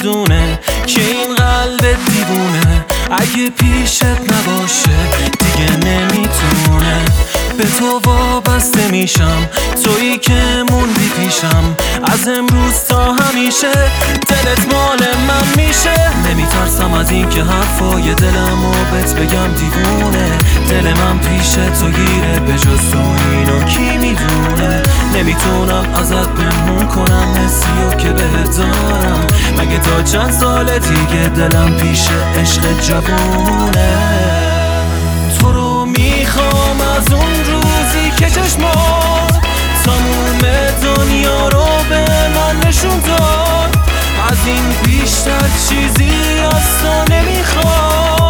میدونه که این قلب دیوونه اگه پیشت نباشه دیگه نمیتونه. به تو وابسته میشم، تویی که موندی پیشم، از امروز تا همیشه دلت مال من میشه. نمیترسم از این که حرفای دلمو بهت بگم دیوونه، دل من پیش تو گیره، به جز تو اینو کی میدونه. نمیتونم ازت پنهون کنم حسیو که بهت دارم، مگه تا چند سال دیگه دلم پیش عشق جوونه. تو رو میخوام از اون روزی که چشمات تموم دنیا رو به من نشون داد، از این بیشتر چیزی از تو نمیخوام،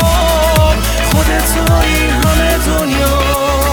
خودت تویی همه دنیا.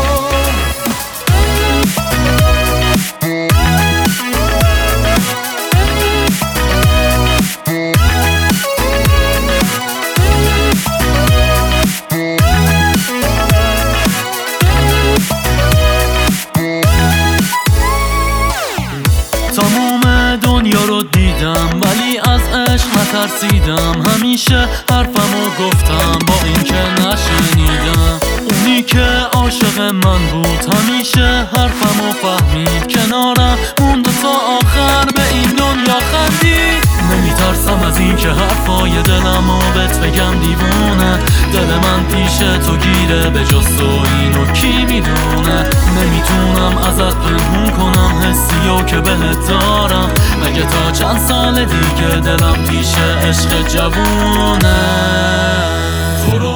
تمام دنیا رو دیدم ولی از عشق نترسیدم، همیشه حرفمو گفتم با این که نشنیدم. اونی که عاشق من بود همیشه حرفمو فهمید، کنارم موند تا آخر به این دنیا خندید. نمیترسم از این که حرفای دلمو بهت بگم دیوونه، دل من پیش تو گیره، به جز تو اینو کی میدونه. نمیتونم ازت پنهون کنم حسیو که بهت دارم، مگه تا چند سال دیگه دلم پیش عشق جوونه.